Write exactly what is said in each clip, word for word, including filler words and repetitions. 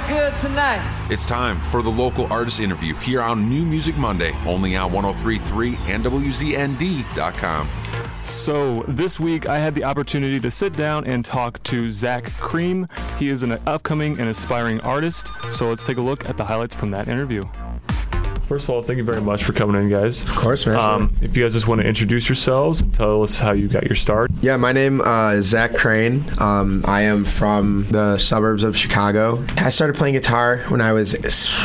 good tonight. It's time for the local artist interview here on New Music Monday, only on one oh three point three and W Z N D dot com. So this week I had the opportunity to sit down and talk to Zach Cream. He is an upcoming and aspiring artist. So let's take a look at the highlights from that interview. First of all, thank you very much for coming in, guys. Of course, man. Um, if you guys just want to introduce yourselves and tell us how you got your start. Yeah, my name uh, is Zach Crane. Um, I am from the suburbs of Chicago. I started playing guitar when I was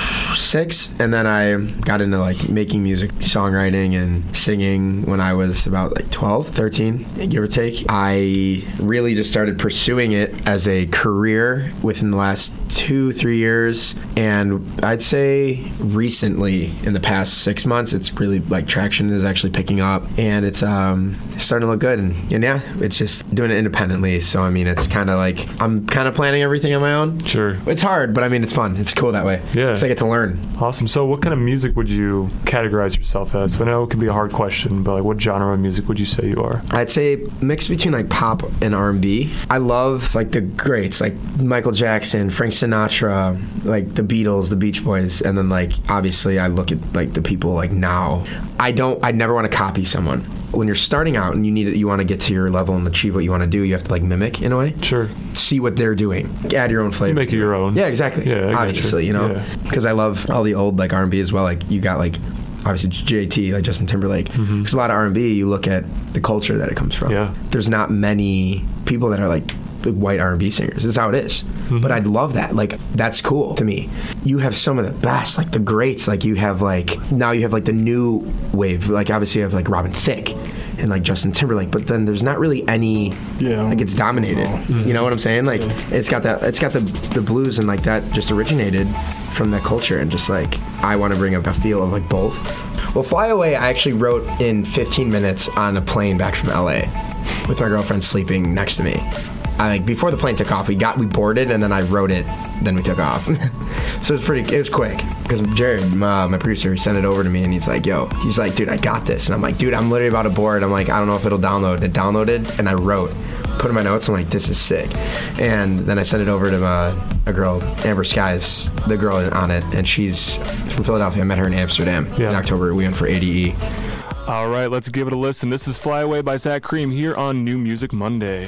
six, and then I got into like making music, songwriting, and singing when I was about like twelve, thirteen, give or take. I really just started pursuing it as a career within the last two, three years, and I'd say recently, in the past six months, it's really like traction is actually picking up, and it's um starting to look good. And, and yeah, it's just doing it independently. So I mean, it's kind of like I'm kind of planning everything on my own. Sure. It's hard, but I mean, it's fun. It's cool that way. Yeah. So I get to learn. Awesome. So what kind of music would you categorize yourself as? I know it can be a hard question, but like, what genre of music would you say you are? I'd say mix between like pop and R and B. I love like the greats, like Michael Jackson, Frank Sinatra, like the Beatles, the Beach Boys, and then like obviously I look at like the people like now. I don't. I never want to copy someone. When you're starting out and you need it, you want to get to your level and achieve what you want to do, you have to like mimic in a way. Sure. See what they're doing. Add your own flavor. You make it your own. Yeah, exactly. Yeah, obviously, you, you know, because yeah. I love all the old like R and B as well. Like you got like obviously J T, like Justin Timberlake. Because mm-hmm. a lot of R and B, you look at the culture that it comes from. Yeah. There's not many people that are like the white R and B singers. That's how it is. Mm-hmm. But I'd love that. Like, that's cool to me. You have some of the best, like the greats. Like, you have like, now you have like the new wave. Like, obviously you have like Robin Thicke and like Justin Timberlake. But then there's not really any, yeah, like it's dominated. Mm-hmm. You know what I'm saying? Like, yeah. it's got that, it's got the, the blues and like that just originated from that culture. And just like, I want to bring up a feel of like both. Well, Fly Away, I actually wrote in fifteen minutes on a plane back from L A with my girlfriend sleeping next to me. I, like before the plane took off, we got we boarded and then I wrote it. Then we took off. So it was pretty. It was quick because Jared, my, my producer, he sent it over to me and he's like, "Yo," he's like, "Dude, I got this." And I'm like, "Dude, I'm literally about to board." I'm like, "I don't know if it'll download." It downloaded and I wrote, put in my notes. I'm like, "This is sick." And then I sent it over to my, a girl, Amber Skies, the girl on it, and she's from Philadelphia. I met her in Amsterdam yeah. in October. We went for A D E. All right, let's give it a listen. This is Fly Away by Zach Cream here on New Music Monday.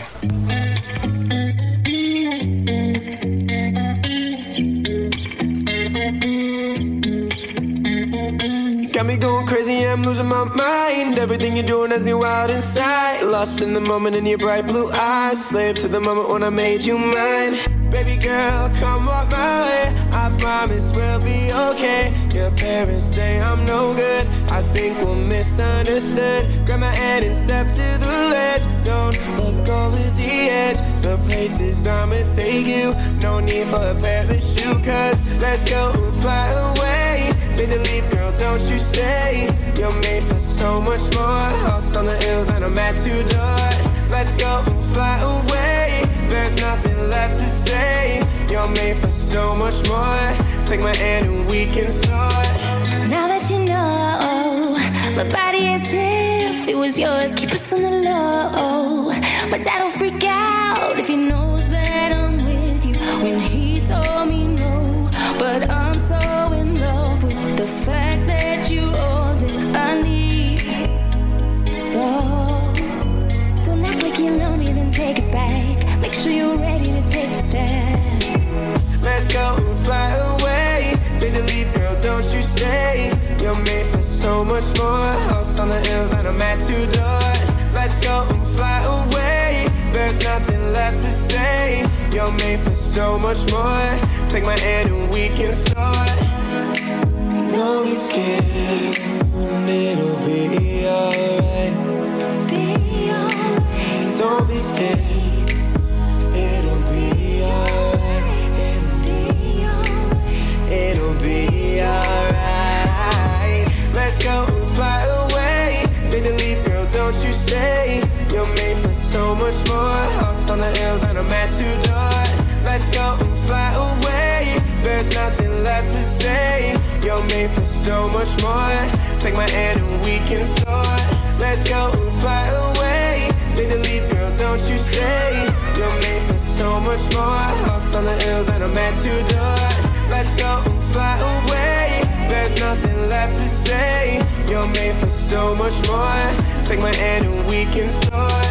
Got me going crazy, I'm losing my mind. Everything you're doing has me wild inside. Lost in the moment in your bright blue eyes. Slave to the moment when I made you mine. Baby girl, come walk my way. I promise we'll be okay. Your parents say I'm no good. I think we're misunderstood. Grab my hand and step to the ledge. Don't look over the edge. The places I'ma take you. No need for a parachute, cause let's go and fly away. Take the leap, girl, don't you stay. You're made for so much more. House on the hills and I'm at your door. Let's go and fly away. There's nothing left to say. You're made for so much more. Take my hand and we can soar. Now that you know my body as if it was yours, keep us on the low. My dad don't freak out if he knows that I'm with you. When he told me no, but I'm so in love with the fact that you're all that I need. So don't act like you love me, then take it back. Make sure you're ready to take a step. Let's go and fly away. Take the leap, girl, don't you stay. You're made for so much more. House on the hills and I'm at your door. Let's go and fly away. There's nothing left to say. You're made for so much more. Take my hand and we can soar. Don't be scared, it'll be alright. Be alright. Don't be scared. It'll be alright. It'll be alright. Let's go and fly away. Take the leap, girl, don't you stay. You're made for so much more. House on the hills and I'm at your door. Let's go and fly away. There's nothing left to say. You're made for so much more. Take my hand and we can soar. Let's go and fly away. Take the leap, girl, don't you stay. You're made for so much more. House on the hills and I'm at your door. let's go and fly away. There's nothing left to say. You're made for so much more. Take my hand and we can soar.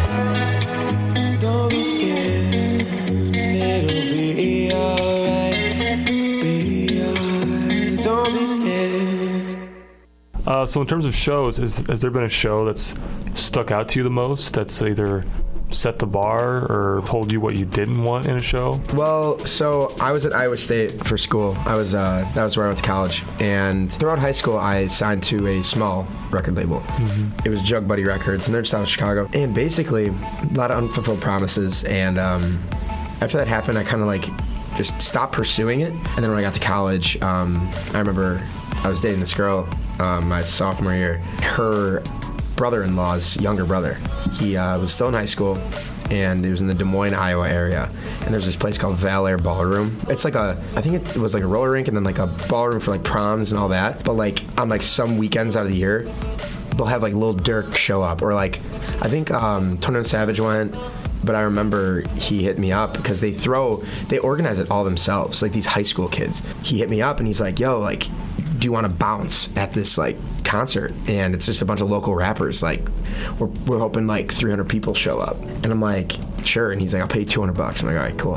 Don't be scared, it'll be alright. Be alright, don't be scared. Uh, so in terms of shows, is, has there been a show that's stuck out to you the most, that's either set the bar or told you what you didn't want in a show? Well, so I was at Iowa State for school. I was uh, that was where I went to college, and throughout high school, I signed to a small record label. Mm-hmm. It was Jug Buddy Records, and they're just out of Chicago. And basically, a lot of unfulfilled promises. And um, after that happened, I kind of like just stopped pursuing it. And then when I got to college, um, I remember I was dating this girl um, my sophomore year. Her brother-in-law's younger brother, he uh, was still in high school, and it was in the Des Moines, Iowa area. And there's this place called Val Air Ballroom. It's like a, I think it was like a roller rink and then like a ballroom for like proms and all that. But like on like some weekends out of the year, they'll have like Lil Durk show up, or like I think um, twenty-one Savage went. But I remember he hit me up because they throw, they organize it all themselves, like these high school kids. He hit me up and he's like, yo, like, do you want to bounce at this like concert? And it's just a bunch of local rappers. Like, we're, we're hoping like three hundred people show up. And I'm like, sure. And he's like, I'll pay you two hundred bucks. I'm like, all right, cool.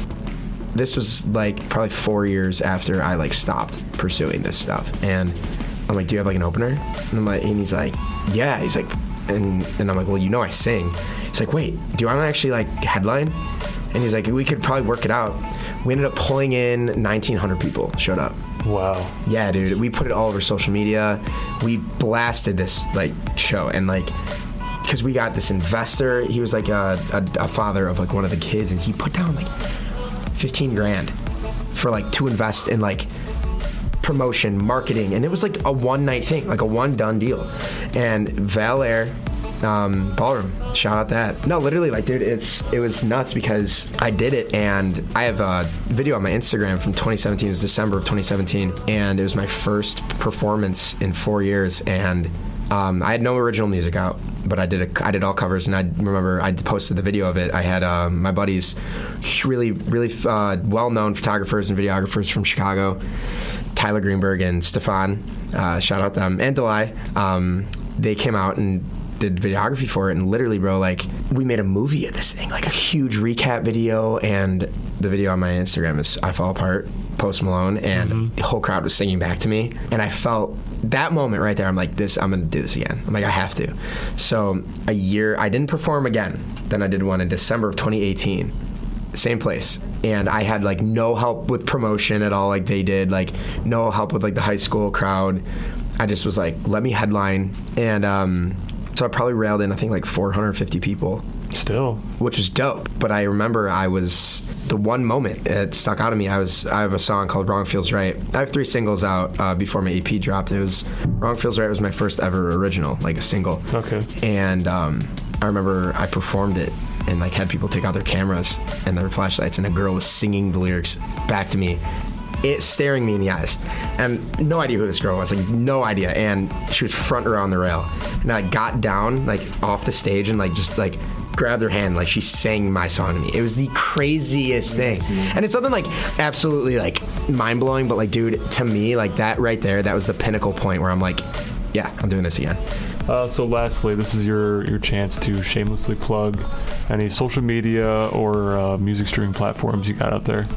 This was like probably four years after I like stopped pursuing this stuff. And I'm like, do you have like an opener? And I'm like, and he's like, yeah. He's like, and and I'm like, well, you know I sing. He's like, wait, do you want to actually like headline? And he's like, we could probably work it out. We ended up pulling in nineteen hundred people showed up. Wow. Yeah, dude. We put it all over social media. We blasted this like show, and like, because we got this investor. He was like a, a, a father of like one of the kids, and he put down like fifteen grand for like to invest in like promotion, marketing, and it was like a one night thing, like a one done deal. And Val Air um, Ballroom, shout out that. No, literally, like, dude, it's it was nuts because I did it, and I have a video on my Instagram from twenty seventeen. It was December of twenty seventeen, and it was my first performance in four years, and um, I had no original music out, but I did a, I did all covers, and I remember I posted the video of it. I had uh, my buddies, really, really uh, well-known photographers and videographers from Chicago, Tyler Greenberg and Stefan, uh, shout out them, and Delay. Um, they came out and did videography for it, and literally, bro, like, we made a movie of this thing, like a huge recap video, and the video on my Instagram is I Fall Apart, Post Malone, and mm-hmm. the whole crowd was singing back to me, and I felt that moment right there, I'm like, this, I'm gonna do this again. I'm like, I have to. So a year, I didn't perform again. Then I did one in December of twenty eighteen. Same place, and I had like no help with promotion at all, like they did, like no help with like the high school crowd. I just was like, let me headline, and um, so I probably railed in I think like four hundred fifty people. Still, which was dope. But I remember I was the one moment it stuck out of me. I was I have a song called Wrong Feels Right. I have three singles out uh, before my E P dropped. It was Wrong Feels Right was my first ever original, like a single. Okay. And um, I remember I performed it and like had people take out their cameras and their flashlights, and a girl was singing the lyrics back to me, it staring me in the eyes, and no idea who this girl was, like no idea. And she was front row on the rail, and I got down like off the stage and like just like grabbed her hand, like she sang my song to me. It was the craziest thing, and it's something like absolutely like mind blowing. But like, dude, to me, like that right there, that was the pinnacle point where I'm like, yeah, I'm doing this again. Uh, so lastly, this is your, your chance to shamelessly plug any social media or uh, music streaming platforms you got out there.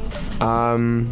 Um,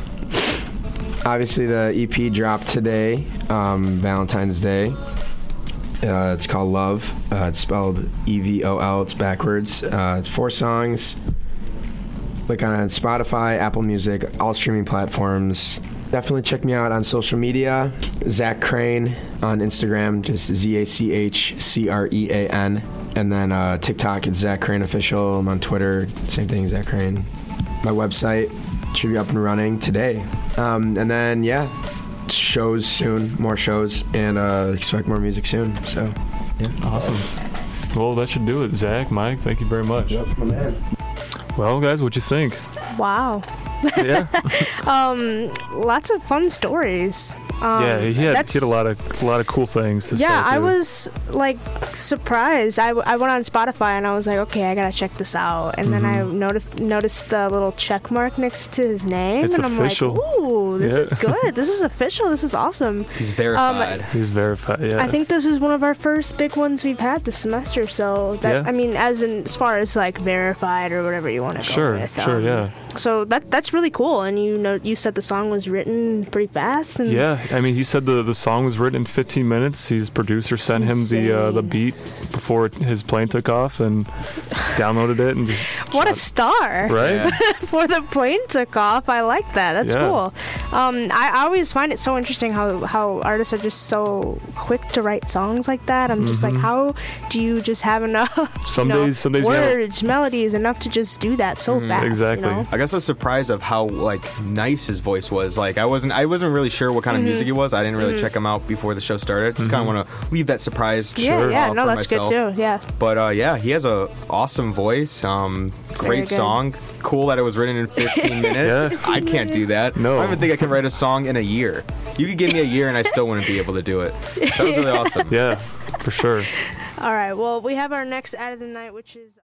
obviously, the E P dropped today, um, Valentine's Day. Uh, it's called Love. Uh, it's spelled E V O L. It's backwards. Uh, it's four songs. Look on Spotify, Apple Music, all streaming platforms. Definitely check me out on social media. Zach Crane on Instagram, just Z A C H C R E A N. And then uh, TikTok, it's Zach Crane Official. I'm on Twitter, same thing, Zach Crane. My website should be up and running today. Um, and then, yeah, shows soon, more shows, and uh, expect more music soon. So, yeah. Awesome. Well, that should do it. Zach, Mike, thank you very much. Yep, my man. Well, guys, what you think? Wow. Yeah. um, lots of fun stories. Um, yeah, he had, that's, he had a lot of a lot of cool things to say. Yeah, I too. was like surprised. I, I went on Spotify and I was like, okay, I gotta check this out. And mm-hmm. then I noticed noticed the little check mark next to his name, It's and official. I'm like, ooh, this Yeah. is good. This is official. This is awesome. He's verified. Um, He's verified. Yeah. I think this is one of our first big ones we've had this semester. So that Yeah. I mean, as in as far as like verified or whatever you want to Sure, go with. sure, um, yeah. So that that's really cool. And you know, you said the song was written pretty fast. And Yeah, I mean, he said the the song was written in fifteen minutes. His producer sent him the uh, the insane. beat before his plane took off and downloaded it and just What a shot- star! right. Yeah. Before the plane took off. I like that. That's Yeah. cool. Um, I, I always find it so interesting how, how artists are just so quick to write songs like that. I'm just like, how do you just have enough Some you know, days- some days you have- words, melodies, enough to just do that so fast? exactly. You know? I guess I was surprised of how like nice his voice was. Like I wasn't I wasn't really sure what kind of music it was. I didn't really check him out before the show started. Just kind of want to leave that surprise. Yeah, uh, yeah, no, for that's myself. good too. Yeah. But uh, yeah, he has a awesome voice. Um, Very great good. song. Cool that it was written in fifteen minutes. Yeah. I can't do that. No. I don't even think I can write a song in a year. You could give me a year and I still wouldn't be able to do it. So that was really awesome. Yeah, for sure. All right. Well, we have our next ad of the night, which is.